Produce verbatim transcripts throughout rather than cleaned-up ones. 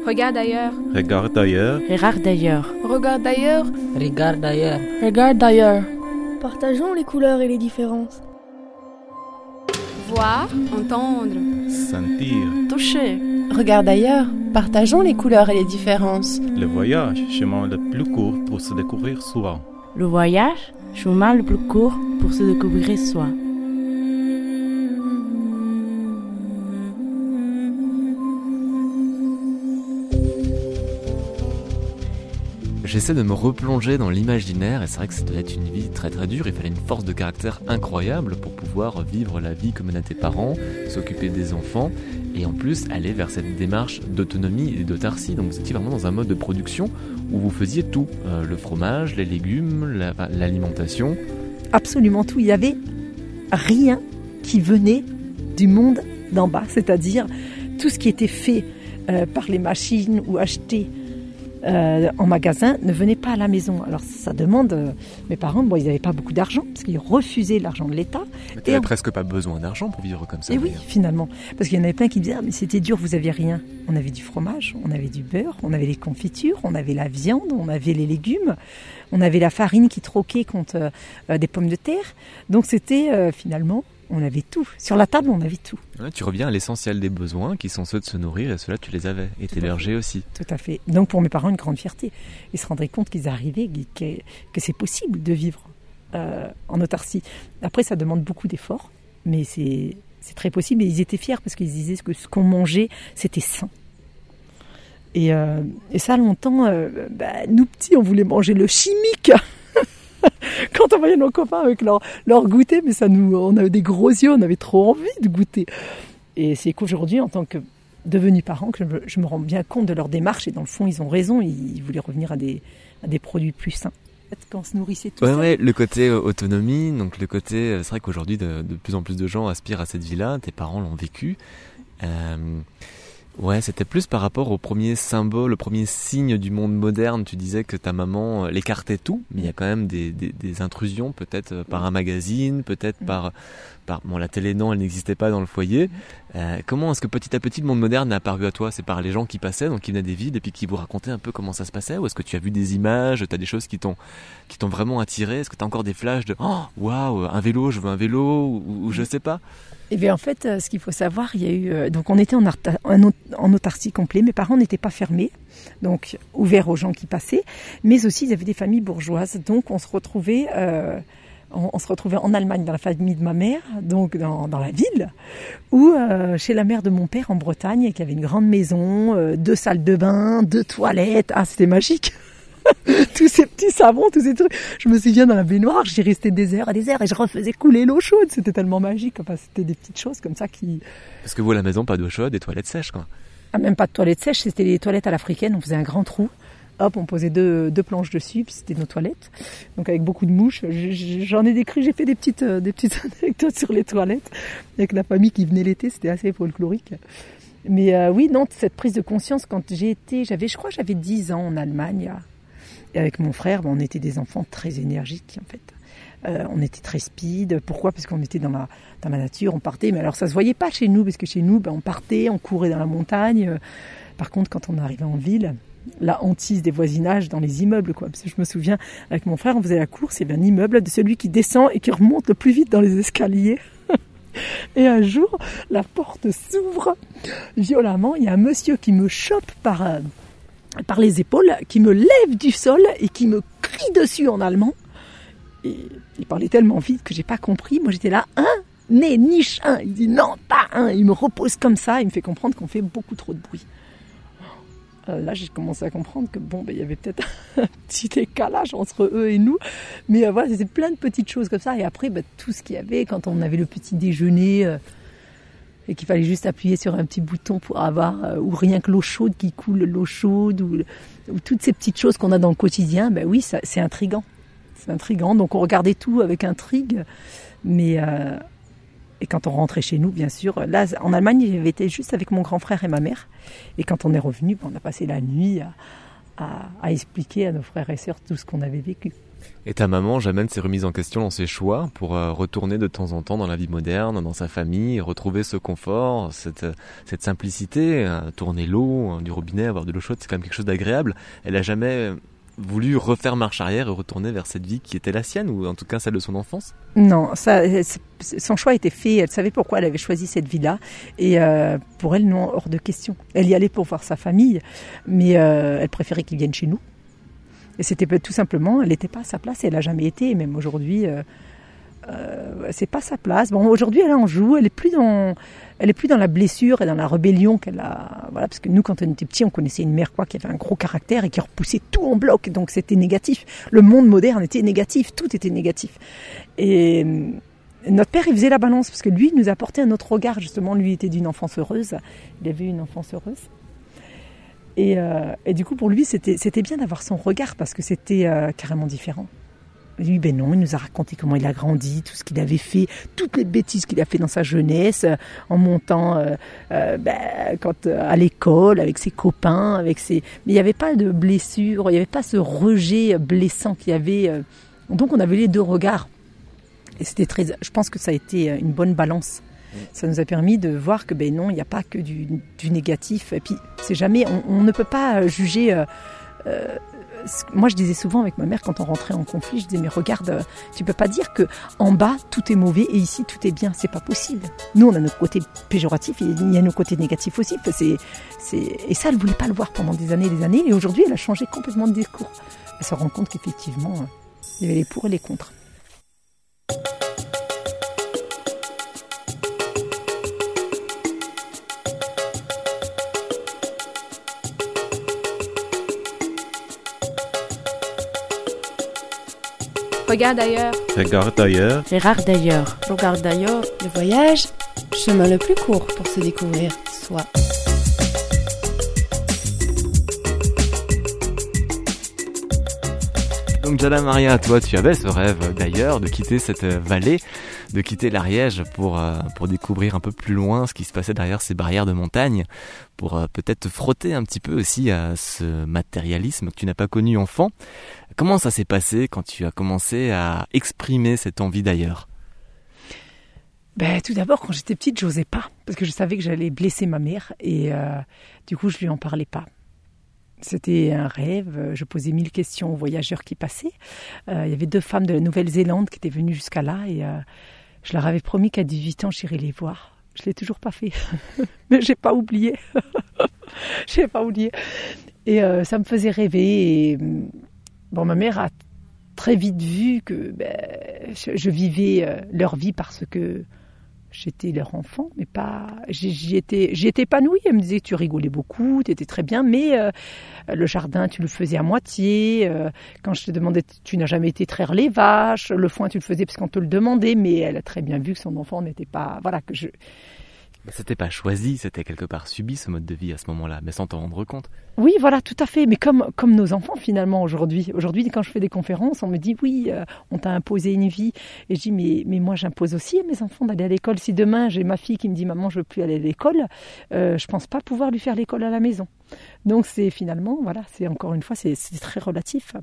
Regarde ailleurs. Regarde ailleurs. Regarde d'ailleurs. Regarde ailleurs. Regarde d'ailleurs. Regarde d'ailleurs. Partageons les couleurs et les différences. Voir, entendre. Sentir. Toucher. Regarde ailleurs. Partageons les couleurs et les différences. Le voyage, chemin le plus court pour se découvrir soi. Le voyage, chemin le plus court pour se découvrir soi. J'essaie de me replonger dans l'imaginaire et c'est vrai que ça doit être une vie très très dure. Il fallait une force de caractère incroyable pour pouvoir vivre la vie comme on a tes parents, s'occuper des enfants et en plus aller vers cette démarche d'autonomie et d'autarcie. Donc vous étiez vraiment dans un mode de production où vous faisiez tout, euh, le fromage, les légumes, la, l'alimentation. Absolument tout. Il n'y avait rien qui venait du monde d'en bas, c'est-à-dire tout ce qui était fait euh, par les machines ou acheté Euh, en magasin ne venait pas à la maison. Alors ça demande, euh, mes parents, bon, ils n'avaient pas beaucoup d'argent parce qu'ils refusaient l'argent de l'État. Mais tu n'avais on... presque pas besoin d'argent pour vivre comme ça. Et oui, finalement, parce qu'il y en avait plein qui disaient ah, mais c'était dur, vous aviez rien. On avait du fromage, on avait du beurre, on avait les confitures, on avait la viande, on avait les légumes, on avait la farine qui troquait contre euh, des pommes de terre. Donc c'était euh, finalement, on avait tout. Sur la table, on avait tout. Ouais, tu reviens à l'essentiel des besoins qui sont ceux de se nourrir et ceux-là tu les avais et t'hébergeais aussi. Tout à fait. Donc pour mes parents une grande fierté. Ils se rendraient compte qu'ils arrivaient, que, que c'est possible de vivre euh, en autarcie. Après ça demande beaucoup d'efforts, mais c'est, c'est très possible et ils étaient fiers parce qu'ils disaient que ce qu'on mangeait c'était sain. Et, euh, et ça longtemps, euh, bah, nous petits on voulait manger le chimique. Quand on voyait nos copains avec leur, leur goûter, mais ça nous, on avait des gros yeux, on avait trop envie de goûter. Et c'est qu'aujourd'hui, en tant que devenu parent, que je me, je me rends bien compte de leur démarche. Et dans le fond, ils ont raison, ils, ils voulaient revenir à des, à des produits plus sains. Quand on se nourrissait tout ouais, ça. Ouais, le côté euh, autonomie, donc le côté, c'est vrai qu'aujourd'hui, de, de plus en plus de gens aspirent à cette vie-là. Tes parents l'ont vécu. Euh, Ouais, c'était plus par rapport au premier symbole, au premier signe du monde moderne. Tu disais que ta maman l'écartait tout, mais il y a quand même des, des, des intrusions, peut-être par un magazine, peut-être mmh. par, par... Bon, la télé, non, elle n'existait pas dans le foyer. Euh, comment est-ce que petit à petit le monde moderne a apparu à toi ? C'est par les gens qui passaient, donc qui venaient des villes et puis qui vous racontaient un peu comment ça se passait ? Ou est-ce que tu as vu des images, tu as des choses qui t'ont, qui t'ont vraiment attiré ? Est-ce que tu as encore des flashs de « Oh, waouh, un vélo, je veux un vélo » ou, ou je sais pas ? Et bien en fait, ce qu'il faut savoir, il y a eu euh, donc on était en, arta, en, en autarcie complet. Mes parents n'étaient pas fermés, donc ouverts aux gens qui passaient, mais aussi ils avaient des familles bourgeoises. Donc on se retrouvait, euh, on, on se retrouvait en Allemagne dans la famille de ma mère, donc dans, dans la ville, ou euh, chez la mère de mon père en Bretagne, qui avait une grande maison, euh, deux salles de bain, deux toilettes. Ah, c'était magique. Tous ces petits savons, tous ces trucs. Je me souviens dans la baignoire, j'y restais des heures et des heures et je refaisais couler l'eau chaude. C'était tellement magique. Enfin, c'était des petites choses comme ça qui... Parce que vous, à la maison, pas d'eau chaude, des toilettes sèches, quoi. Ah, même pas de toilettes sèches, c'était les toilettes à l'africaine. On faisait un grand trou. Hop, on posait deux, deux planches dessus, puis c'était nos toilettes. Donc avec beaucoup de mouches. J'en ai décrit, j'ai fait des petites, des petites anecdotes sur les toilettes. Avec la famille qui venait l'été, c'était assez folklorique. Mais euh, oui, non, cette prise de conscience, quand j'ai été, j'avais, je crois, j'avais dix ans en Allemagne. Et avec mon frère, bon, on était des enfants très énergiques, en fait. Euh, on était très speed. Pourquoi ? Parce qu'on était dans la, dans la nature, on partait. Mais alors, ça se voyait pas chez nous, parce que chez nous, ben, on partait, on courait dans la montagne. Par contre, quand on arrivait en ville, la hantise des voisinages dans les immeubles, quoi. Parce que je me souviens, avec mon frère, on faisait la course, il y avait un immeuble de celui qui descend et qui remonte le plus vite dans les escaliers. Et un jour, la porte s'ouvre violemment. Il y a un monsieur qui me chope par... Euh, par les épaules, qui me lève du sol et qui me crie dessus en allemand. Et il parlait tellement vite que j'ai pas compris. Moi j'étais là, un, né, niche, un. Il dit non, pas un. Il me repose comme ça, il me fait comprendre qu'on fait beaucoup trop de bruit. Euh, là j'ai commencé à comprendre que bon, ben, il y avait peut-être un petit décalage entre eux et nous. Mais euh, voilà, c'était plein de petites choses comme ça. Et après, ben, tout ce qu'il y avait, quand on avait le petit déjeuner... Euh, et qu'il fallait juste appuyer sur un petit bouton pour avoir, euh, ou rien que l'eau chaude qui coule, l'eau chaude, ou, ou toutes ces petites choses qu'on a dans le quotidien, ben oui, ça, c'est intriguant. C'est intriguant, donc on regardait tout avec intrigue, mais euh, et quand on rentrait chez nous, bien sûr, là, en Allemagne, j'avais été juste avec mon grand frère et ma mère, et quand on est revenu, ben, on a passé la nuit à, à, à expliquer à nos frères et sœurs tout ce qu'on avait vécu. Et ta maman, jamais ne s'est remise en question dans ses choix pour euh, retourner de temps en temps dans la vie moderne, dans sa famille, et retrouver ce confort, cette, cette simplicité, euh, tourner l'eau euh, du robinet, avoir de l'eau chaude, c'est quand même quelque chose d'agréable. Elle a jamais voulu refaire marche arrière et retourner vers cette vie qui était la sienne, ou en tout cas celle de son enfance? Non, ça, son choix était fait. Elle savait pourquoi elle avait choisi cette vie-là. Et euh, pour elle, non, hors de question. Elle y allait pour voir sa famille, mais euh, elle préférait qu'ils viennent chez nous. Et c'était tout simplement, elle n'était pas à sa place et elle n'a jamais été. Et même aujourd'hui, euh, euh, c'est pas sa place. Bon, aujourd'hui, elle en joue. Elle est plus dans, elle est plus dans la blessure et dans la rébellion qu'elle a. Voilà, parce que nous, quand on était petits, on connaissait une mère quoi qui avait un gros caractère et qui repoussait tout en bloc. Donc c'était négatif. Le monde moderne était négatif. Tout était négatif. Et notre père, il faisait la balance parce que lui, il nous apportait un autre regard. Justement, lui était d'une enfance heureuse. Il avait une enfance heureuse. Et, euh, et du coup, pour lui, c'était, c'était bien d'avoir son regard parce que c'était euh, carrément différent. Lui, ben non, il nous a raconté comment il a grandi, tout ce qu'il avait fait, toutes les bêtises qu'il a fait dans sa jeunesse, euh, en montant euh, euh, ben, quand, euh, à l'école, avec ses copains, avec ses... Mais il n'y avait pas de blessure, il n'y avait pas ce rejet blessant qu'il y avait. Euh... Donc, on avait les deux regards. Et c'était très... Je pense que ça a été une bonne balance. Ça nous a permis de voir que ben non, il n'y a pas que du, du négatif. Et puis, c'est jamais, on, on ne peut pas juger. Euh, euh, moi, je disais souvent avec ma mère quand on rentrait en conflit, je disais mais regarde, tu peux pas dire que en bas tout est mauvais et ici tout est bien. C'est pas possible. Nous, on a notre côté péjoratif et il y a nos côtés négatifs aussi. C'est, c'est... Et ça, elle voulait pas le voir pendant des années et des années. Et aujourd'hui, elle a changé complètement de discours. Elle se rend compte qu'effectivement, il y avait les pour et les contre. Regarde ailleurs. Regarde ailleurs. Regarde d'ailleurs. Regarde d'ailleurs. Le voyage, chemin le plus court pour se découvrir soi. Donc Giada Maria, toi tu avais ce rêve d'ailleurs de quitter cette vallée, de quitter l'Ariège pour, euh, pour découvrir un peu plus loin ce qui se passait derrière ces barrières de montagne, pour euh, peut-être te frotter un petit peu aussi à ce matérialisme que tu n'as pas connu enfant. Comment ça s'est passé quand tu as commencé à exprimer cette envie d'ailleurs? Ben, tout d'abord, quand j'étais petite, j'osais pas, parce que je savais que j'allais blesser ma mère, et euh, du coup je lui en parlais pas. C'était un rêve, je posais mille questions aux voyageurs qui passaient. Euh, il y avait deux femmes de la Nouvelle-Zélande qui étaient venues jusqu'à là et euh, je leur avais promis qu'à dix-huit ans, j'irais les voir. Je l'ai toujours pas fait, mais j'ai pas oublié. j'ai pas oublié. Et euh, ça me faisait rêver. Et, bon, ma mère a très vite vu que ben, je, je vivais euh, leur vie parce que j'étais leur enfant, mais pas. J'y étais, j'y étais épanouie. Elle me disait tu rigolais beaucoup, tu étais très bien, mais euh, le jardin, tu le faisais à moitié. Euh, quand je te demandais, tu n'as jamais été traire les vaches. Le foin, tu le faisais parce qu'on te le demandait, mais elle a très bien vu que son enfant n'était pas. Voilà, que je. C'était pas choisi, c'était quelque part subi ce mode de vie à ce moment-là, mais sans t'en rendre compte. Oui, voilà, tout à fait. Mais comme, comme nos enfants finalement aujourd'hui. Aujourd'hui, quand je fais des conférences, on me dit oui, euh, on t'a imposé une vie. Et je dis mais, mais moi j'impose aussi à mes enfants d'aller à l'école. Si demain j'ai ma fille qui me dit maman je veux plus aller à l'école, euh, je pense pas pouvoir lui faire l'école à la maison. Donc c'est finalement, voilà, c'est encore une fois, c'est, c'est très relatif.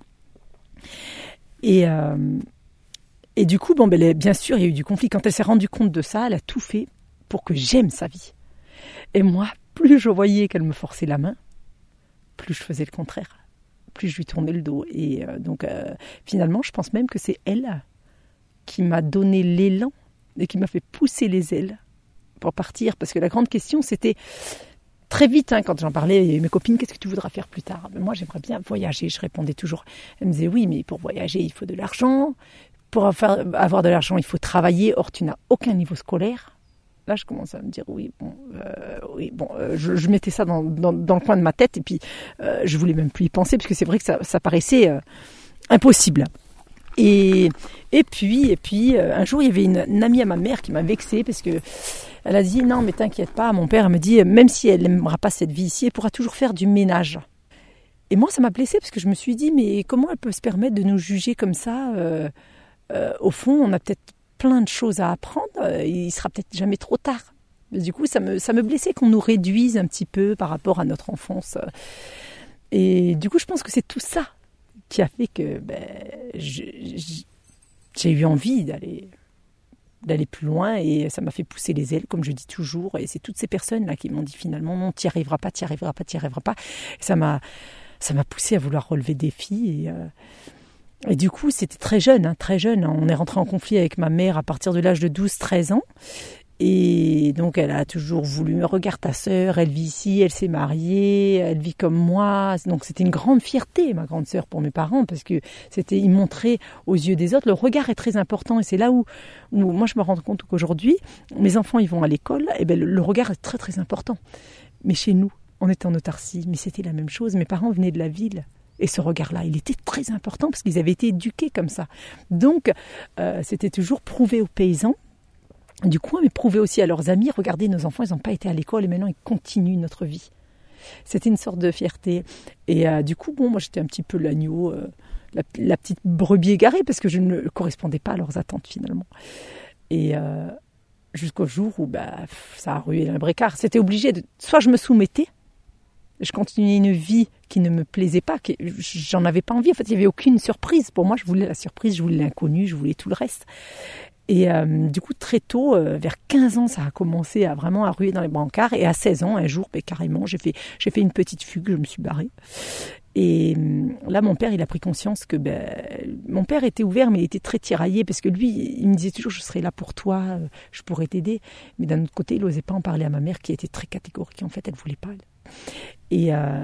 Et, euh, et du coup, bon, ben, bien sûr, il y a eu du conflit. Quand elle s'est rendue compte de ça, elle a tout fait pour que j'aime sa vie. Et moi, plus je voyais qu'elle me forçait la main, plus je faisais le contraire, plus je lui tournais le dos. Et euh, donc, euh, finalement, je pense même que c'est elle qui m'a donné l'élan et qui m'a fait pousser les ailes pour partir. Parce que la grande question, c'était très vite, hein, quand j'en parlais à mes copines, qu'est-ce que tu voudras faire plus tard? Ben, moi, j'aimerais bien voyager. Je répondais toujours. Elle me disait, oui, mais pour voyager, il faut de l'argent. Pour avoir de l'argent, il faut travailler. Or, tu n'as aucun niveau scolaire. Là, je commence à me dire, oui, bon, euh, oui, bon euh, je, je mettais ça dans, dans, dans le coin de ma tête et puis euh, je voulais même plus y penser parce que c'est vrai que ça, ça paraissait euh, impossible. Et, et puis, et puis euh, un jour, il y avait une, une amie à ma mère qui m'a vexée parce que elle a dit, non, mais t'inquiète pas, mon père, elle me dit, même si elle n'aimera pas cette vie ici, elle pourra toujours faire du ménage. Et moi, ça m'a blessée parce que je me suis dit, mais comment elle peut se permettre de nous juger comme ça euh, euh, au fond, on a peut-être plein de choses à apprendre, il sera peut-être jamais trop tard. Mais du coup, ça me, ça me blessait qu'on nous réduise un petit peu par rapport à notre enfance. Et du coup, je pense que c'est tout ça qui a fait que ben, je, je, j'ai eu envie d'aller, d'aller plus loin et ça m'a fait pousser les ailes, comme je dis toujours. Et c'est toutes ces personnes-là qui m'ont dit finalement, non, tu n'y arriveras pas, tu n'y arriveras pas, tu n'y arriveras pas. Et ça m'a, ça m'a poussé à vouloir relever des défis. Et, euh, et du coup, c'était très jeune, hein, très jeune. On est rentré en conflit avec ma mère à partir de l'âge de douze treize ans. Et donc, elle a toujours voulu, regarde ta sœur, elle vit ici, elle s'est mariée, elle vit comme moi. Donc, c'était une grande fierté, ma grande sœur, pour mes parents, parce que c'était, ils montraient aux yeux des autres. Le regard est très important et c'est là où, où moi, je me rends compte qu'aujourd'hui, mes enfants, ils vont à l'école, et ben, le, le regard est très, très important. Mais chez nous, on était en autarcie, mais c'était la même chose. Mes parents venaient de la ville. Et ce regard-là, il était très important parce qu'ils avaient été éduqués comme ça. Donc, euh, c'était toujours prouvé aux paysans. Du coup, mais prouver aussi à leurs amis, regardez, nos enfants, ils n'ont pas été à l'école et maintenant ils continuent notre vie. C'était une sorte de fierté. Et euh, du coup, bon, moi j'étais un petit peu l'agneau, euh, la, la petite brebis égarée parce que je ne correspondais pas à leurs attentes finalement. Et euh, jusqu'au jour où bah, ça a rué dans le brécard. C'était obligé de... Soit je me soumettais, je continuais une vie qui ne me plaisait pas, que j'en avais pas envie. En fait, il n'y avait aucune surprise. Pour moi, je voulais la surprise, je voulais l'inconnu, je voulais tout le reste. Et euh, du coup, très tôt, euh, vers quinze ans, ça a commencé à vraiment à ruer dans les brancards. Et à seize ans, un jour, ben, carrément, j'ai fait, j'ai fait une petite fugue, je me suis barrée. Et euh, là, mon père, il a pris conscience que... Ben, mon père était ouvert, mais il était très tiraillé, parce que lui, il me disait toujours, je serai là pour toi, euh, je pourrais t'aider. Mais d'un autre côté, il n'osait pas en parler à ma mère, qui était très catégorique. En fait, elle ne voulait pas. Et, euh,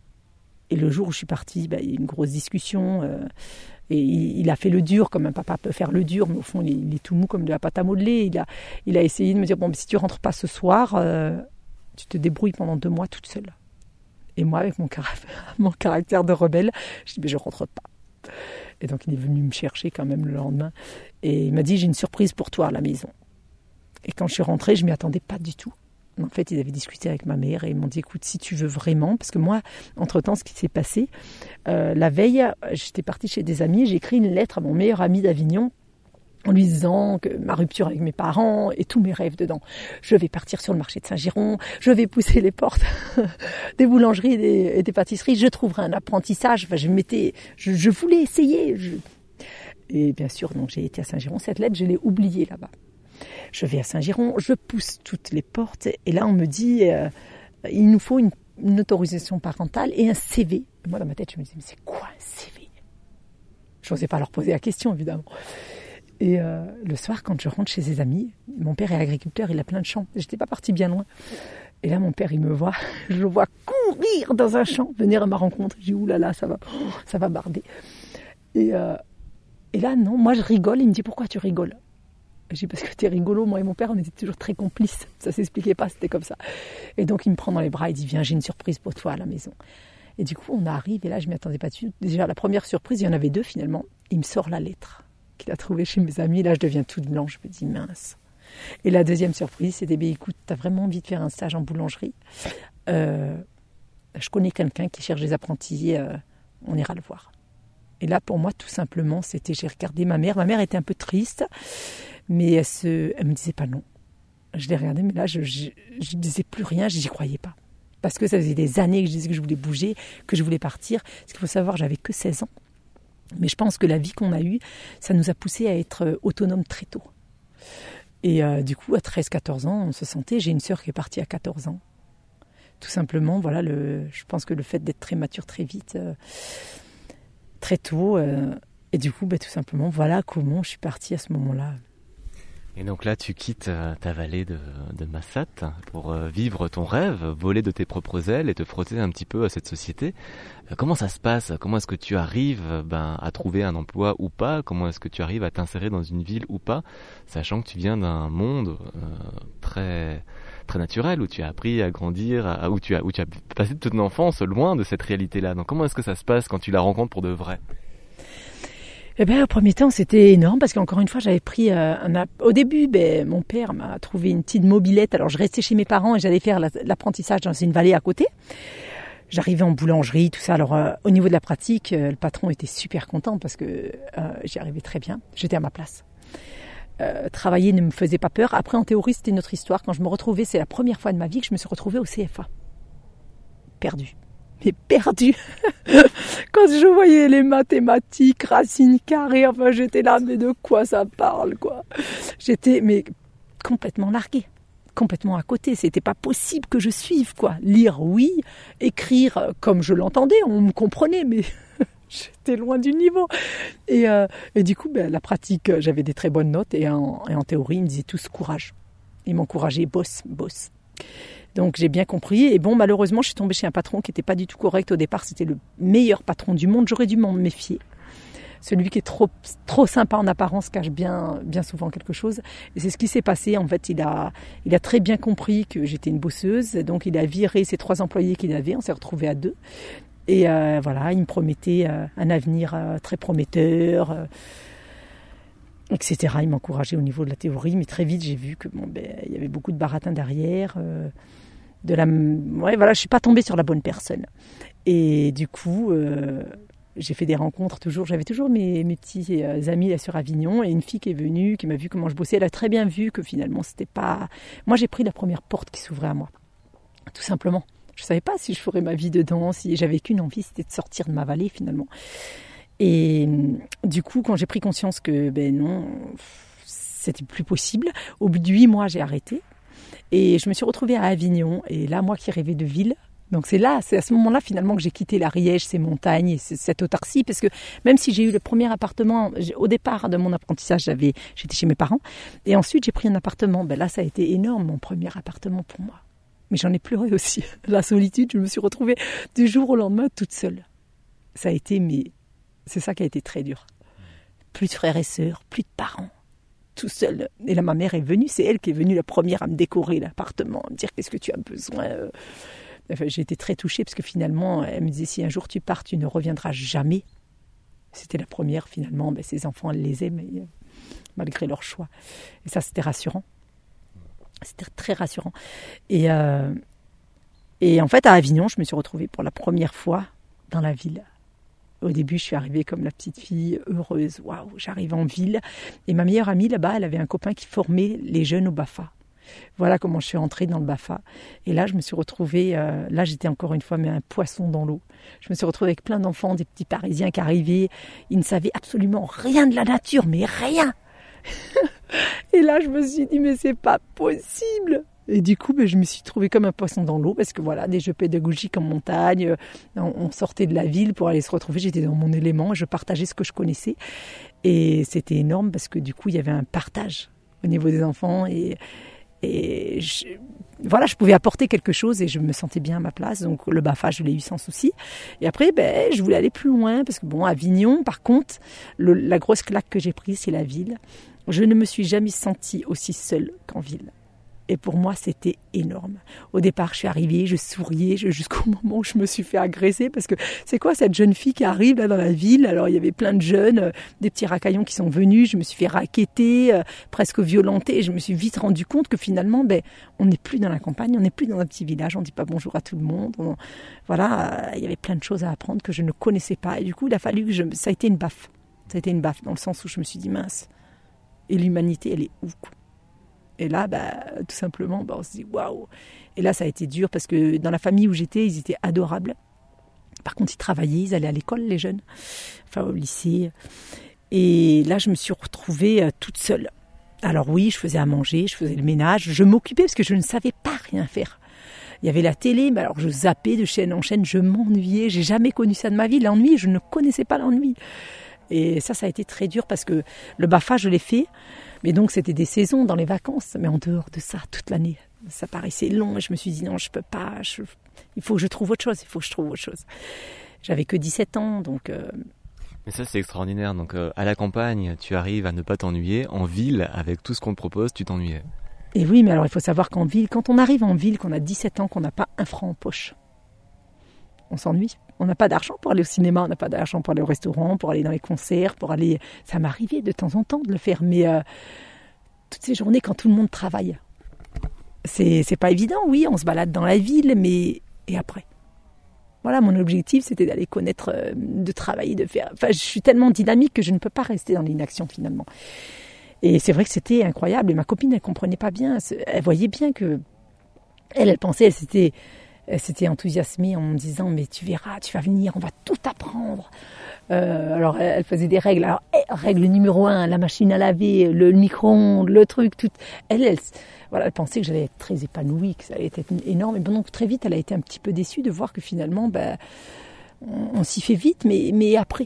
et le jour où je suis partie, ben, il y a eu une grosse discussion... Euh, Et il a fait le dur, comme un papa peut faire le dur, mais au fond, il est tout mou comme de la pâte à modeler. Il a, il a essayé de me dire, bon, si tu ne rentres pas ce soir, euh, tu te débrouilles pendant deux mois toute seule. Et moi, avec mon, car- mon caractère de rebelle, je dis, mais je ne rentre pas. Et donc, il est venu me chercher quand même le lendemain. Et il m'a dit, j'ai une surprise pour toi à la maison. Et quand je suis rentrée, je ne m'y attendais pas du tout. En fait, ils avaient discuté avec ma mère et ils m'ont dit, écoute, si tu veux vraiment, parce que moi, entre-temps, ce qui s'est passé, euh, la veille, j'étais partie chez des amis, j'ai écrit une lettre à mon meilleur ami d'Avignon en lui disant que ma rupture avec mes parents et tous mes rêves dedans. Je vais partir sur le marché de Saint-Giron, je vais pousser les portes des boulangeries et des, et des pâtisseries, je trouverai un apprentissage. Enfin, je m'étais, je, je voulais essayer. Je... Et bien sûr, donc j'ai été à Saint-Giron. Cette lettre, je l'ai oubliée là-bas. Je vais à Saint-Giron, je pousse toutes les portes et là on me dit euh, il nous faut une, une autorisation parentale et un C V. Et moi dans ma tête je me disais mais c'est quoi un C V? Je n'osais pas leur poser la question évidemment. Et euh, le soir quand je rentre chez ses amis, mon père est agriculteur, il a plein de champs. J'étais pas partie bien loin. Et là mon père il me voit, je le vois courir dans un champ, venir à ma rencontre. Je dis oulala ça va, ça va barder. Et, euh, et là non, moi je rigole, il me dit pourquoi tu rigoles? Je dis parce que t'es rigolo, moi et mon père, on était toujours très complices. Ça s'expliquait pas, c'était comme ça. Et donc il me prend dans les bras, il dit viens, j'ai une surprise pour toi à la maison. Et du coup on arrive et là je m'y attendais pas dessus. Déjà la première surprise, il y en avait deux finalement. Il me sort la lettre qu'il a trouvée chez mes amis. Et là je deviens toute blanche, je me dis mince. Et la deuxième surprise, c'était ben écoute, t'as vraiment envie de faire un stage en boulangerie. Euh, je connais quelqu'un qui cherche des apprentis, euh, on ira le voir. Et là pour moi tout simplement, c'était j'ai regardé ma mère. Ma mère était un peu triste. Mais elle se, elle me disait pas non. Je l'ai regardée, mais là, je ne disais plus rien, je n'y croyais pas. Parce que ça faisait des années que je disais que je voulais bouger, que je voulais partir. Parce qu'il faut savoir, j'avais que seize ans. Mais je pense que la vie qu'on a eue, ça nous a poussé à être autonomes très tôt. Et euh, du coup, à treize quatorze ans, on se sentait... J'ai une sœur qui est partie à quatorze ans. Tout simplement, voilà, le, je pense que le fait d'être très mature très vite, euh, très tôt... Euh, et du coup, bah, tout simplement, voilà comment je suis partie à ce moment-là. Et donc là, tu quittes ta vallée de, de Massat pour vivre ton rêve, voler de tes propres ailes et te frotter un petit peu à cette société. Comment ça se passe? Comment est-ce que tu arrives ben, à trouver un emploi ou pas? Comment est-ce que tu arrives à t'insérer dans une ville ou pas? Sachant que tu viens d'un monde euh, très, très naturel, où tu as appris à grandir, à, où, tu as, où tu as passé toute ton enfance loin de cette réalité-là. Donc comment est-ce que ça se passe quand tu la rencontres pour de vrai? Eh ben, au premier temps, c'était énorme parce qu'encore une fois, j'avais pris euh, un... Au début, ben, mon père m'a trouvé une petite mobilette. Alors, je restais chez mes parents et j'allais faire la, l'apprentissage dans une vallée à côté. J'arrivais en boulangerie, tout ça. Alors, euh, au niveau de la pratique, euh, le patron était super content parce que euh, j'y arrivais très bien. J'étais à ma place. Euh, travailler ne me faisait pas peur. Après, en théorie, c'était une autre histoire. Quand je me retrouvais, c'est la première fois de ma vie que je me suis retrouvée au C F A. Perdue. mais perdue. Quand je voyais les mathématiques, racines carrées, enfin j'étais là, mais de quoi ça parle, quoi. J'étais mais complètement larguée, complètement à côté. C'était pas possible que je suive, quoi. Lire, oui, écrire comme je l'entendais, on me comprenait, mais j'étais loin du niveau. Et, euh, et du coup, ben, la pratique, j'avais des très bonnes notes et en, et en théorie, ils me disaient tous courage. Ils m'encourageaient, bosse, bosse. Donc j'ai bien compris. Et bon, malheureusement, je suis tombée chez un patron qui n'était pas du tout correct au départ. C'était le meilleur patron du monde. J'aurais dû m'en méfier. Celui qui est trop, trop sympa en apparence cache bien, bien souvent quelque chose. Et c'est ce qui s'est passé. En fait, il a, il a très bien compris que j'étais une bosseuse. Donc il a viré ses trois employés qu'il avait. On s'est retrouvés à deux. Et euh, voilà, il me promettait euh, un avenir euh, très prometteur, euh, et cetera. Il m'encourageait au niveau de la théorie. Mais très vite, j'ai vu que bon, ben, il y avait beaucoup de baratin derrière. Euh, de la, ouais, voilà, je suis pas tombée sur la bonne personne. Et du coup, euh, j'ai fait des rencontres toujours. J'avais toujours mes, mes petits euh, amis là sur Avignon et une fille qui est venue, qui m'a vu comment je bossais. Elle a très bien vu que finalement, c'était pas. Moi, j'ai pris la première porte qui s'ouvrait à moi, tout simplement. Je savais pas si je ferais ma vie dedans. Si j'avais qu'une envie, c'était de sortir de ma vallée finalement. Et du coup, quand j'ai pris conscience que ben non, c'était plus possible. Au bout de huit mois, j'ai arrêté. Et je me suis retrouvée à Avignon. Et là, moi qui rêvais de ville, donc c'est là, c'est à ce moment-là finalement que j'ai quitté l'Ariège, ces montagnes et cette autarcie. Parce que même si j'ai eu le premier appartement, au départ de mon apprentissage, j'avais, j'étais chez mes parents. Et ensuite, j'ai pris un appartement. Ben là, ça a été énorme, mon premier appartement pour moi. Mais j'en ai pleuré aussi. La solitude, je me suis retrouvée du jour au lendemain toute seule. Ça a été, mais c'est ça qui a été très dur. Plus de frères et sœurs, plus de parents. Tout seul. Et là, ma mère est venue, c'est elle qui est venue la première à me décorer l'appartement, à me dire qu'est-ce que tu as besoin. Enfin, j'ai été très touchée parce que finalement, elle me disait si un jour tu pars, tu ne reviendras jamais. C'était la première finalement. Ben, ses enfants, elle les aime, et, malgré leur choix. Et ça, c'était rassurant. C'était très rassurant. Et, euh, et en fait, à Avignon, je me suis retrouvée pour la première fois dans la ville. Au début, je suis arrivée comme la petite fille heureuse. Waouh, j'arrive en ville. Et ma meilleure amie, là-bas, elle avait un copain qui formait les jeunes au BAFA. Voilà comment je suis entrée dans le BAFA. Et là, je me suis retrouvée... Euh, là, j'étais encore une fois mais un poisson dans l'eau. Je me suis retrouvée avec plein d'enfants, des petits Parisiens qui arrivaient. Ils ne savaient absolument rien de la nature, mais rien. Et là, je me suis dit, mais c'est pas possible. Et du coup, ben, je me suis trouvée comme un poisson dans l'eau parce que voilà, des jeux pédagogiques en montagne, on, on sortait de la ville pour aller se retrouver. J'étais dans mon élément, je partageais ce que je connaissais. Et c'était énorme parce que du coup, il y avait un partage au niveau des enfants et, et je, voilà, je pouvais apporter quelque chose et je me sentais bien à ma place. Donc le BAFA, je l'ai eu sans souci. Et après, ben, je voulais aller plus loin parce que bon, Avignon, par contre, le, la grosse claque que j'ai prise, c'est la ville. Je ne me suis jamais sentie aussi seule qu'en ville. Et pour moi, c'était énorme. Au départ, je suis arrivée, je souriais jusqu'au moment où je me suis fait agresser. Parce que c'est quoi cette jeune fille qui arrive là dans la ville? Alors, il y avait plein de jeunes, euh, des petits racaillons qui sont venus. Je me suis fait raqueter, euh, presque violenter. Et je me suis vite rendu compte que finalement, ben, on n'est plus dans la campagne, on n'est plus dans un petit village. On ne dit pas bonjour à tout le monde. On, voilà, euh, il y avait plein de choses à apprendre que je ne connaissais pas. Et du coup, il a fallu que je... Ça a été une baffe. Ça a été une baffe dans le sens où je me suis dit, mince. Et l'humanité, elle est où, quoi? Et là, bah, tout simplement, bah, on se dit waouh. Et là, ça a été dur parce que dans la famille où j'étais, ils étaient adorables. Par contre, ils travaillaient, ils allaient à l'école, les jeunes, enfin au lycée. Et là, je me suis retrouvée euh, toute seule. Alors oui, je faisais à manger, je faisais le ménage, je m'occupais parce que je ne savais pas rien faire. Il y avait la télé, mais alors je zappais de chaîne en chaîne, je m'ennuyais. J'ai jamais connu ça de ma vie, l'ennui, je ne connaissais pas l'ennui. Et ça, ça a été très dur parce que le BAFA, je l'ai fait. Mais donc, c'était des saisons dans les vacances. Mais en dehors de ça, toute l'année, ça paraissait long. Et je me suis dit, non, je peux pas. Je... Il faut que je trouve autre chose. Il faut que je trouve autre chose. J'avais que dix-sept ans, donc... Euh... Mais ça, c'est extraordinaire. Donc, euh, à la campagne, tu arrives à ne pas t'ennuyer. En ville, avec tout ce qu'on te propose, tu t'ennuyais. Et oui, mais alors, il faut savoir qu'en ville, quand on arrive en ville, qu'on a dix-sept ans, qu'on n'a pas un franc en poche, on s'ennuie. On n'a pas d'argent pour aller au cinéma, on n'a pas d'argent pour aller au restaurant, pour aller dans les concerts, pour aller... Ça m'arrivait de temps en temps de le faire, mais euh, toutes ces journées quand tout le monde travaille, c'est, c'est pas évident, oui, on se balade dans la ville, mais... Et après? Voilà, mon objectif, c'était d'aller connaître, euh, de travailler, de faire... Enfin, je suis tellement dynamique que je ne peux pas rester dans l'inaction, finalement. Et c'est vrai que c'était incroyable, et ma copine, elle comprenait pas bien, elle voyait bien que... Elle, elle pensait, elle s'était... Elle s'était enthousiasmée en me disant, mais tu verras, tu vas venir, on va tout apprendre. Euh, alors, elle faisait des règles. Alors, règle numéro un, la machine à laver, le micro-ondes, le truc, tout. Elle, elle, voilà, elle pensait que j'allais être très épanouie, que ça allait être énorme. Et bon, donc, très vite, elle a été un petit peu déçue de voir que finalement, ben, on, on s'y fait vite, mais, mais après.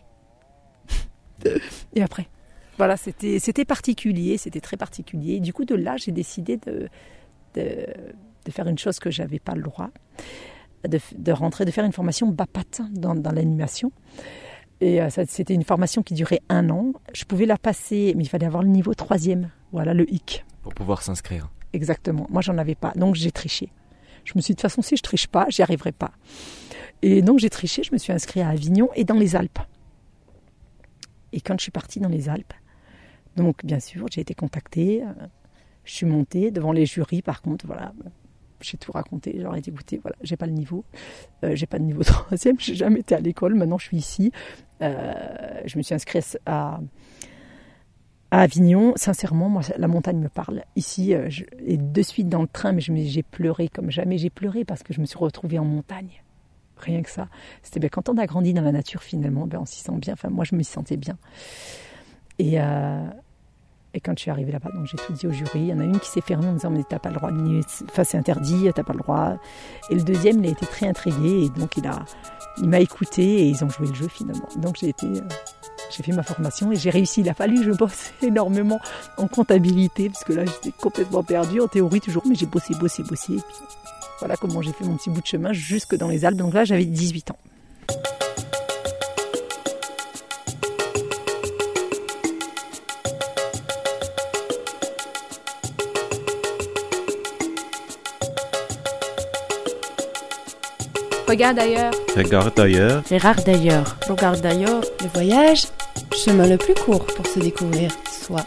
Et après. Voilà, c'était, c'était particulier, c'était très particulier. Du coup, de là, j'ai décidé de, de, de faire une chose que je n'avais pas le droit, de, de rentrer, de faire une formation BAPAT dans, dans l'animation. Et euh, ça, c'était une formation qui durait un an. Je pouvais la passer, mais il fallait avoir le niveau troisième, voilà, le hic. Pour pouvoir s'inscrire. Exactement. Moi, j'en avais pas, donc j'ai triché. Je me suis dit, de toute façon, si je triche pas, j'y arriverai pas. Et donc, j'ai triché, je me suis inscrite à Avignon et dans les Alpes. Et quand je suis partie dans les Alpes, donc bien sûr, j'ai été contactée, euh, je suis montée devant les jurys, par contre, voilà, j'ai tout raconté, j'aurais dit, écoutez, voilà, j'ai pas le niveau, euh, j'ai pas de niveau troisième, j'ai jamais été à l'école, maintenant je suis ici, euh, je me suis inscrite à, à Avignon, sincèrement, moi, la montagne me parle, ici, euh, je, et de suite dans le train, mais je me, j'ai pleuré comme jamais j'ai pleuré, parce que je me suis retrouvée en montagne. Rien que ça. C'était bien. Quand on a grandi dans la nature, finalement, ben, on s'y sent bien. Enfin, moi, je me sentais bien. Et, euh, et quand je suis arrivée là-bas, donc j'ai tout dit au jury. Il y en a une qui s'est fermée en me disant, mais t'as pas le droit de nier. Enfin, c'est interdit, t'as pas le droit. Et le deuxième, il a été très intrigué. Et donc, il, a, il m'a écouté et ils ont joué le jeu, finalement. Donc, j'ai été... Euh, j'ai fait ma formation et j'ai réussi. Il a fallu que je bosse énormément en comptabilité, parce que là, j'étais complètement perdue. En théorie, toujours, mais j'ai bossé, bossé, bossé. Et puis, voilà comment j'ai fait mon petit bout de chemin jusque dans les Alpes. Donc là, j'avais dix-huit ans. Regarde ailleurs. Regarde ailleurs. Regarde d'ailleurs. Regarde d'ailleurs. Le voyage, chemin le plus court pour se découvrir soi.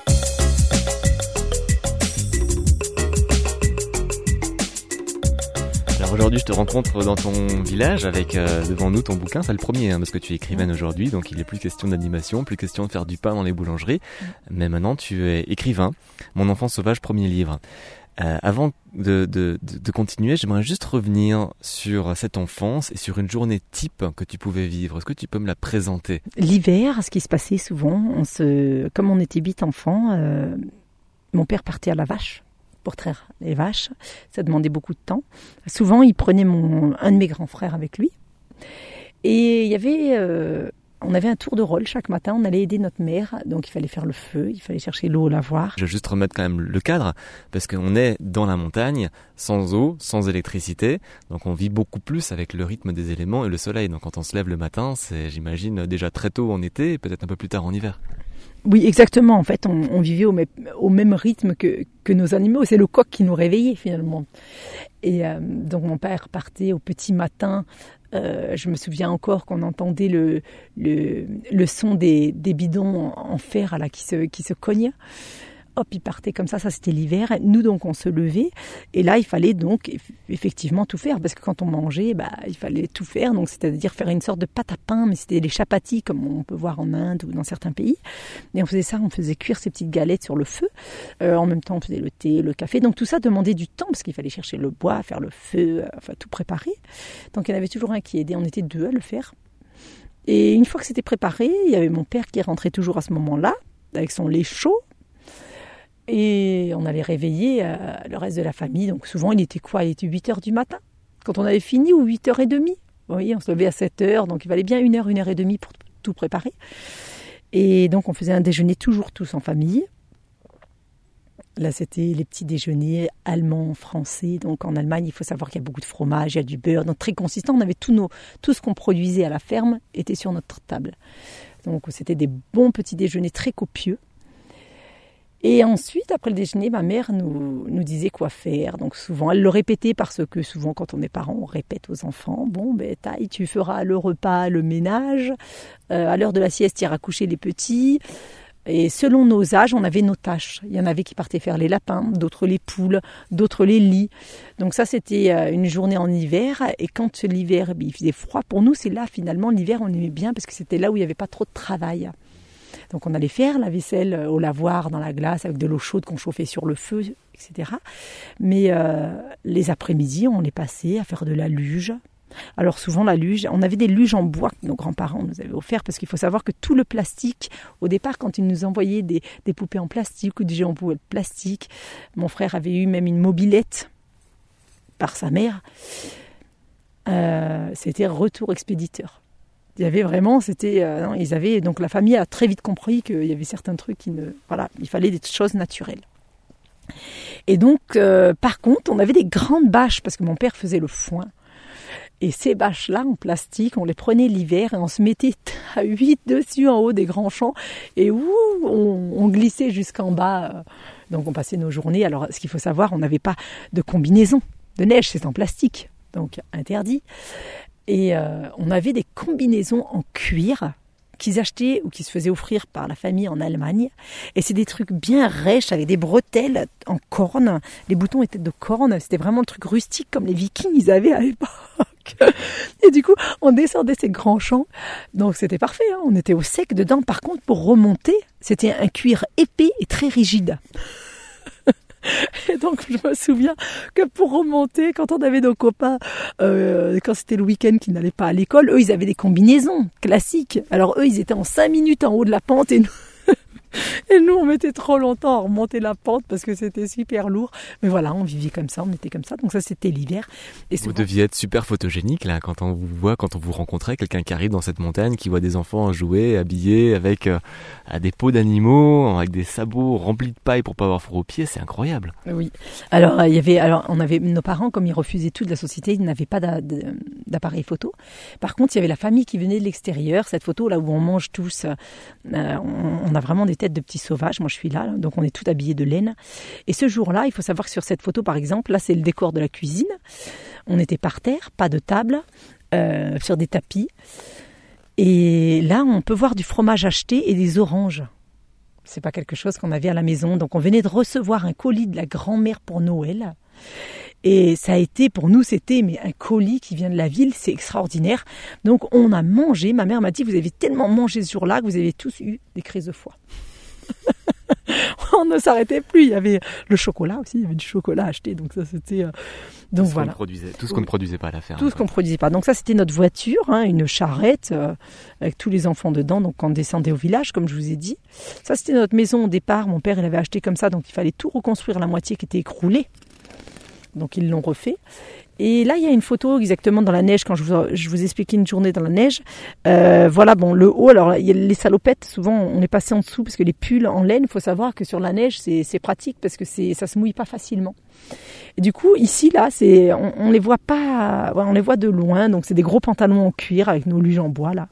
Alors aujourd'hui, je te rencontre dans ton village avec euh, devant nous ton bouquin. C'est le premier, hein, parce que tu es écrivaine aujourd'hui, donc il n'est plus question d'animation, plus question de faire du pain dans les boulangeries. Mais maintenant, tu es écrivain. Mon enfant sauvage, premier livre. Euh, avant de, de, de, de continuer, j'aimerais juste revenir sur cette enfance et sur une journée type que tu pouvais vivre. Est-ce que tu peux me la présenter ? L'hiver, ce qui se passait souvent, on se, comme on était huit enfants, euh, mon père partait à la vache pour traire les vaches. Ça demandait beaucoup de temps. Souvent, il prenait mon, un de mes grands frères avec lui. Et il y avait... Euh, On avait un tour de rôle chaque matin, on allait aider notre mère, donc il fallait faire le feu, il fallait chercher l'eau au lavoir. Je vais juste remettre quand même le cadre, parce qu'on est dans la montagne, sans eau, sans électricité, donc on vit beaucoup plus avec le rythme des éléments et le soleil. Donc quand on se lève le matin, c'est, j'imagine, déjà très tôt en été et peut-être un peu plus tard en hiver. Oui, exactement. En fait, on, on vivait au même, au même rythme que, que nos animaux. C'est le coq qui nous réveillait finalement. Et euh, donc mon père partait au petit matin. Euh, je me souviens encore qu'on entendait le, le, le son des, des bidons en, en fer là, qui, se, qui se cognaient. Hop, il partait comme ça, ça c'était l'hiver. Nous donc on se levait et là il fallait donc effectivement tout faire parce que quand on mangeait, bah, il fallait tout faire. Donc c'est-à-dire faire une sorte de pâte à pain, mais c'était des chapatis comme on peut voir en Inde ou dans certains pays. Et on faisait ça, on faisait cuire ces petites galettes sur le feu. Euh, en même temps on faisait le thé, le café. Donc tout ça demandait du temps parce qu'il fallait chercher le bois, faire le feu, euh, enfin tout préparer. Donc il y en avait toujours un qui aidait. On était deux à le faire. Et une fois que c'était préparé, il y avait mon père qui rentrait toujours à ce moment-là avec son lait chaud. Et on allait réveiller euh, le reste de la famille. Donc souvent, il était quoi ? Il était huit heures du matin, quand on avait fini, ou huit heures trente. Vous voyez, on se levait à sept heures, donc il fallait bien une heure, une heure et demie pour tout préparer. Et donc, on faisait un déjeuner toujours tous en famille. Là, c'était les petits déjeuners allemands, français. Donc en Allemagne, il faut savoir qu'il y a beaucoup de fromage, il y a du beurre, donc très consistant. On avait tout, nos, tout ce qu'on produisait à la ferme était sur notre table. Donc c'était des bons petits déjeuners très copieux. Et ensuite, après le déjeuner, ma mère nous, nous disait quoi faire. Donc souvent, elle le répétait parce que souvent, quand on est parents, on répète aux enfants. Bon, ben, taille, tu feras le repas, le ménage. Euh, à l'heure de la sieste, tu iras coucher les petits. Et selon nos âges, on avait nos tâches. Il y en avait qui partaient faire les lapins, d'autres les poules, d'autres les lits. Donc ça, c'était une journée en hiver. Et quand l'hiver, il faisait froid, pour nous, c'est là, finalement, l'hiver, on aimait bien parce que c'était là où il n'y avait pas trop de travail. Donc on allait faire la vaisselle au lavoir dans la glace avec de l'eau chaude qu'on chauffait sur le feu, et cetera. Mais euh, les après-midi, on les passait à faire de la luge. Alors souvent la luge, on avait des luges en bois que nos grands-parents nous avaient offert parce qu'il faut savoir que tout le plastique, au départ quand ils nous envoyaient des, des poupées en plastique ou des jeux en bois de plastique, mon frère avait eu même une mobilette par sa mère, euh, c'était retour expéditeur. Il y avait vraiment, c'était, euh, non, ils avaient, donc la famille a très vite compris qu'il y avait certains trucs qui ne, voilà, il fallait des choses naturelles. Et donc euh, par contre on avait des grandes bâches parce que mon père faisait le foin. Et ces bâches-là, en plastique, on les prenait l'hiver et on se mettait à huit dessus en haut des grands champs. Et ouh, on, on glissait jusqu'en bas. Donc on passait nos journées. Alors ce qu'il faut savoir, on n'avait pas de combinaison de neige, c'est en plastique, donc interdit. Et euh, on avait des combinaisons en cuir qu'ils achetaient ou qui se faisaient offrir par la famille en Allemagne. Et c'est des trucs bien rêches avec des bretelles en corne. Les boutons étaient de corne. C'était vraiment le truc rustique comme les Vikings ils avaient à l'époque. Et du coup, on descendait ces grands champs. Donc c'était parfait, hein. On était au sec dedans. Par contre, pour remonter, c'était un cuir épais et très rigide. Et donc je me souviens que pour remonter, quand on avait nos copains, euh, quand c'était le week-end qui n'allaient pas à l'école, eux ils avaient des combinaisons classiques. Alors eux ils étaient en cinq minutes en haut de la pente et nous, et nous on mettait trop longtemps à remonter la pente parce que c'était super lourd. Mais voilà, on vivait comme ça, on était comme ça. Donc ça c'était l'hiver. Et souvent... Vous deviez être super photogénique là quand on vous voit, quand on vous rencontrait, quelqu'un qui arrive dans cette montagne, qui voit des enfants jouer, habillés avec euh, à des peaux d'animaux, avec des sabots remplis de paille pour pas avoir froid aux pieds, c'est incroyable. Oui. Alors il y avait, alors on avait nos parents comme ils refusaient tout de la société, ils n'avaient pas d'a, d'appareil photo. Par contre, il y avait la famille qui venait de l'extérieur. Cette photo là où on mange tous, euh, on, on a vraiment des têtes de petits sauvages. Moi, je suis là, là, donc on est tout habillés de laine. Et ce jour-là, il faut savoir que sur cette photo, par exemple, là, c'est le décor de la cuisine. On était par terre, pas de table, euh, sur des tapis. Et là, on peut voir du fromage acheté et des oranges. C'est pas quelque chose qu'on avait à la maison. Donc, on venait de recevoir un colis de la grand-mère pour Noël. Et ça a été, pour nous, c'était mais un colis qui vient de la ville, c'est extraordinaire. Donc, on a mangé. Ma mère m'a dit, vous avez tellement mangé ce jour-là que vous avez tous eu des crises de foie. On ne s'arrêtait plus. Il y avait le chocolat aussi, il y avait du chocolat acheté. Donc ça c'était. Euh... Donc tout voilà. Ce produisait, tout ce qu'on ne produisait pas à la ferme. Tout ce qu'on ne produisait pas. Donc ça c'était notre voiture, hein, une charrette euh, avec tous les enfants dedans. Donc on descendait au village, comme je vous ai dit. Ça c'était notre maison au départ. Mon père il avait acheté comme ça, donc il fallait tout reconstruire, la moitié qui était écroulée. Donc ils l'ont refait. Et là, il y a une photo exactement dans la neige, quand je vous, je vous expliquais une journée dans la neige. Euh, voilà, bon, le haut, alors il y a les salopettes, souvent on est passé en dessous parce que les pulls en laine, il faut savoir que sur la neige, c'est, c'est pratique parce que c'est, ça se mouille pas facilement. Et du coup, ici, là, c'est, on, on les voit pas, ouais, on les voit de loin, donc c'est des gros pantalons en cuir avec nos luges en bois, là.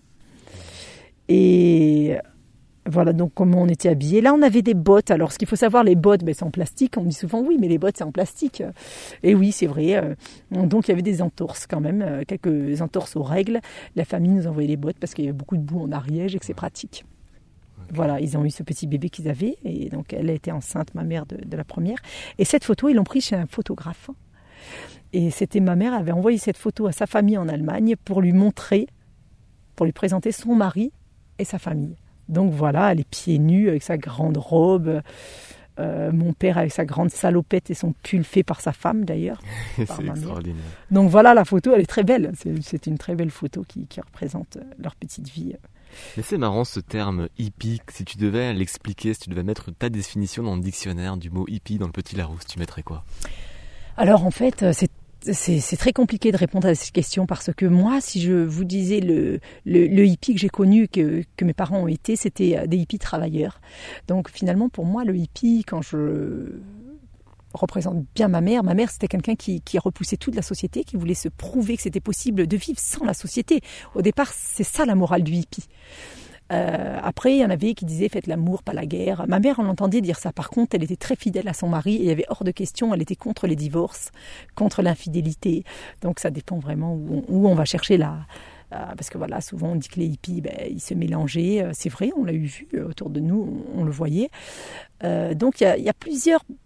Et... Voilà, donc comment on était habillés. Là, on avait des bottes. Alors, ce qu'il faut savoir, les bottes, ben, c'est en plastique. On me dit souvent, oui, mais les bottes, c'est en plastique. Et oui, c'est vrai. Donc, il y avait des entorses quand même, quelques entorses aux règles. La famille nous envoyait les bottes parce qu'il y avait beaucoup de boue en Ariège et que c'est pratique. Okay. Voilà, ils ont eu ce petit bébé qu'ils avaient. Et donc, elle était enceinte, ma mère, de, de la première. Et cette photo, ils l'ont prise chez un photographe. Et c'était ma mère, elle avait envoyé cette photo à sa famille en Allemagne pour lui montrer, pour lui présenter son mari et sa famille. Donc voilà, les pieds nus avec sa grande robe, euh, mon père avec sa grande salopette et son pull fait par sa femme d'ailleurs. C'est extraordinaire. Donc voilà, la photo, elle est très belle. C'est, c'est une très belle photo qui, qui représente leur petite vie. Mais c'est marrant ce terme hippie. Si tu devais l'expliquer, si tu devais mettre ta définition dans le dictionnaire du mot hippie dans le Petit Larousse, tu mettrais quoi ? Alors en fait, c'est C'est, c'est très compliqué de répondre à cette question parce que moi, si je vous disais le, le, le hippie que j'ai connu, que, que mes parents ont été, c'était des hippies travailleurs. Donc finalement, pour moi, le hippie, quand je représente bien ma mère, ma mère c'était quelqu'un qui, qui repoussait toute la société, qui voulait se prouver que c'était possible de vivre sans la société. Au départ, c'est ça la morale du hippie. Euh, après, il y en avait qui disaient « faites l'amour, pas la guerre ». Ma mère, on l'entendait dire ça. Par contre, elle était très fidèle à son mari et il y avait hors de question, elle était contre les divorces, contre l'infidélité. Donc ça dépend vraiment où on, où on va chercher la... Euh, parce que voilà, souvent on dit que les hippies, ben, ils se mélangeaient. C'est vrai, on l'a eu vu autour de nous, on, on le voyait. Euh, donc il y a, il y a plusieurs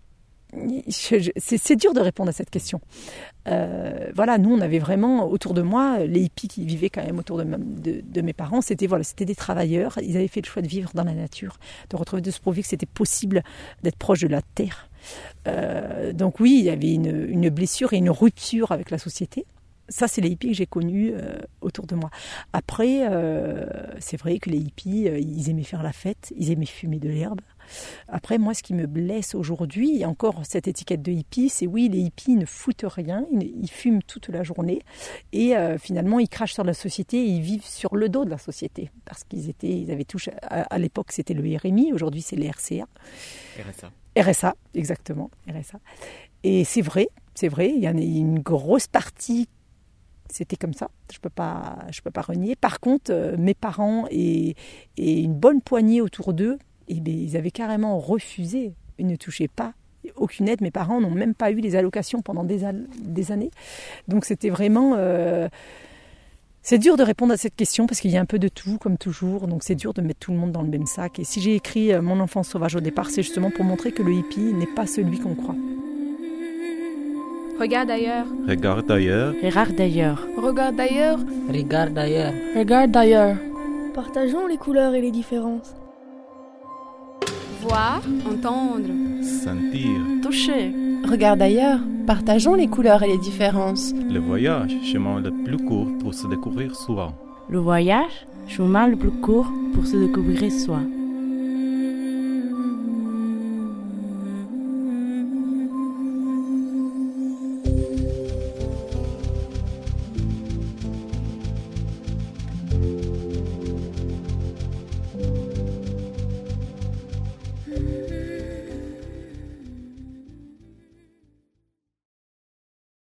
je, je, c'est, c'est dur de répondre à cette question. Euh, voilà, nous, on avait vraiment autour de moi, les hippies qui vivaient quand même autour de, ma, de, de mes parents, c'était, voilà, c'était des travailleurs. Ils avaient fait le choix de vivre dans la nature, de retrouver, de se prouver que c'était possible d'être proche de la terre. Euh, donc oui, il y avait une, une blessure et une rupture avec la société. Ça, c'est les hippies que j'ai connus euh, autour de moi. Après, euh, c'est vrai que les hippies, euh, ils aimaient faire la fête, ils aimaient fumer de l'herbe. Après, moi, ce qui me blesse aujourd'hui, il y a encore cette étiquette de hippie, c'est oui, les hippies ne foutent rien, ils, ils fument toute la journée et euh, finalement, ils crachent sur la société et ils vivent sur le dos de la société. Parce qu'ils étaient, ils avaient touché, à, à l'époque, c'était le R M I, aujourd'hui, c'est le R C A. R S A. R S A, exactement, R S A. Et c'est vrai, c'est vrai, il y en a une grosse partie. C'était comme ça, je ne peux pas, je peux pas renier. Par contre, euh, mes parents et, et une bonne poignée autour d'eux, eh bien, ils avaient carrément refusé. Ils ne touchaient pas aucune aide. Mes parents n'ont même pas eu les allocations pendant des, al- des années. Donc c'était vraiment... Euh, c'est dur de répondre à cette question parce qu'il y a un peu de tout, comme toujours. Donc c'est dur de mettre tout le monde dans le même sac. Et si j'ai écrit euh, Mon enfance sauvage au départ, c'est justement pour montrer que le hippie n'est pas celui qu'on croit. Regarde ailleurs. Regarde ailleurs. Regarde d'ailleurs. Regarde ailleurs. Regarde ailleurs. Regarde d'ailleurs. Partageons les couleurs et les différences. Voir, entendre. Sentir. Toucher. Regarde d'ailleurs. Partageons les couleurs et les différences. Le voyage, chemin le plus court pour se découvrir soi. Le voyage, chemin le plus court pour se découvrir soi.